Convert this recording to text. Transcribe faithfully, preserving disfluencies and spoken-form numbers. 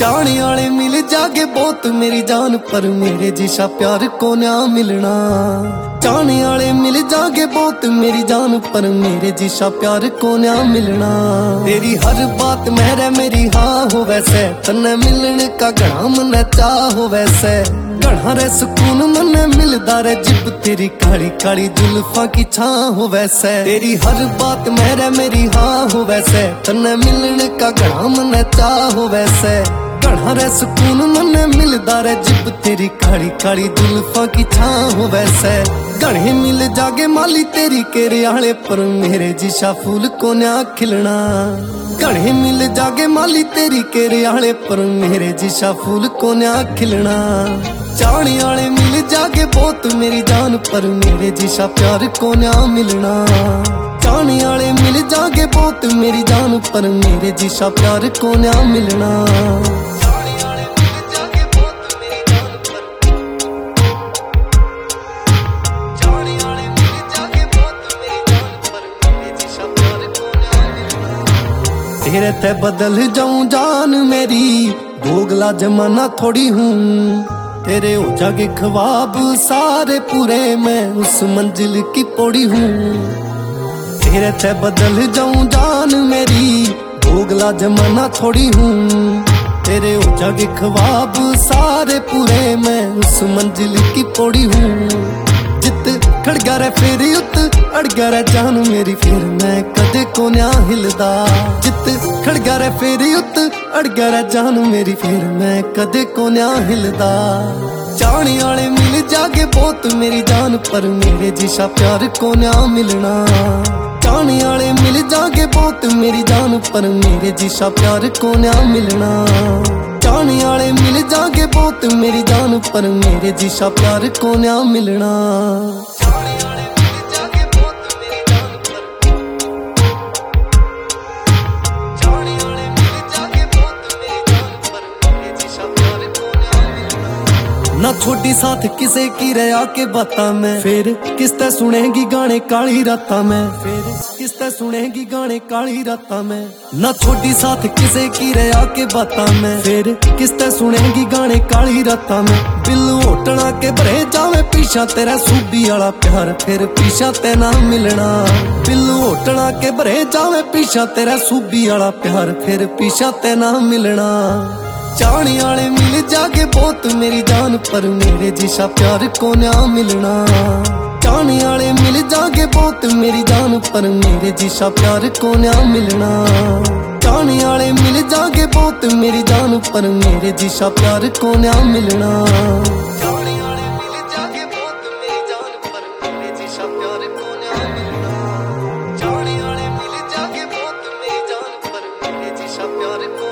जाने वाले मिल जागे बहुत मेरी जान, पर मेरे जिसा प्यार को ना मिलना। जाने वाले मिल जागे बहुत मेरी जान, पर मेरे जिसा प्यार को ना मिलना। तेरी हर बात मेरे मेरी हाँ हो वैसे, तन्ने मिलने का घना मन चाह हो वैसे। घना रे सुकून मन मिलदा रे जिब तेरी काली काली जुल्फां की छां हो वैसे। तेरी हर बात मेरे मेरी हाँ हो वैसे, तन्ने मिलने का घना मन चाह हो वैसे। घना रे सुकून मन मिलदा रे जिब तेरी काली काली जुल्फां की छां हो वैसे। घने मिल जागे माली तेरी केरे आले, पर मेरे जिसा फूल को ना खिलना। घने मिल जागे माली तेरी केरे आले, पर मेरे जिसा फूल को ना खिलना। जाने वाले मिल जागे बहुत मेरी जान, पर मेरे जिसा प्यार को ना मिलना। जाने वाले मिल जागे बहुत मेरी जान, पर मेरे जिसा प्यार को ना मिलना। तेरे ते बदल जाऊं जान मेरी, दोगला जमाना थोड़ी हूँ। तेरे हो जागे ख्वाब सारे पूरे, मैं उस मंजिल की पौड़ी हूँ। तेरे ते बदल जाऊं जान मेरी, दोगला जमाना थोड़ी हूँ। तेरे हो जागे ख्वाब सारे पूरे, मैं उस मंजिल की पौड़ी हूँ। जित खड़गा रे फेरी उत अड़गा रे जान मेरी, फिर मैं कदे को ना हिलदा। जित खड़गा रे फेरी उत अड़गा रे जान मेरी, फिर मैं कदे को ना हिलदा। जाने वाले मिल जागे बहुत मेरी जान, पर मेरे जिसा प्यार को ना मिलना। जाने वाले मिल जागे बहुत मेरी जान, पर मेरे जिसा प्यार को ना मिलना। जाने वाले मिल जागे बहुत मेरी जान, पर मेरे जिसा प्यार को ना मिलना। ना छोटी साथ किसे की रहा के बाता में, फिर किसते सुनेगी गाने काली राता में। फिर किसते सुनेगी गाने काली राता में। ना छोटी साथ किसे की रहा के बाता में, फिर किसते सुनेगी गाने काली राता में। बिल्लू होटना के भरे जावे पीछा तेरा सूबी वाला प्यार, फिर पीछा ते ना मिलना। बिल्लू होटना के भरे जावे पीछा तेरा सूबी वाला प्यार, फिर पीछा ते ना मिलना। जाने वाले मिल जागे बहुत मेरी जान, पर मेरे जिसा प्यार को ना मिलना। जाने वाले मिल जागे बहुत मेरी जान, पर मेरे जिसा प्यार को ना मिलना। जाने वाले मिल जागे बहुत मेरी जान, पर मेरे जिसा प्यार को ना मिलना। जाने वाले मिल जागे बहुत मेरी जान, पर मेरे जिसा प्यार को ना मिलना। जाने वाले मिल जागे बहुत मेरी जान, पर मेरे जिसा प्यार को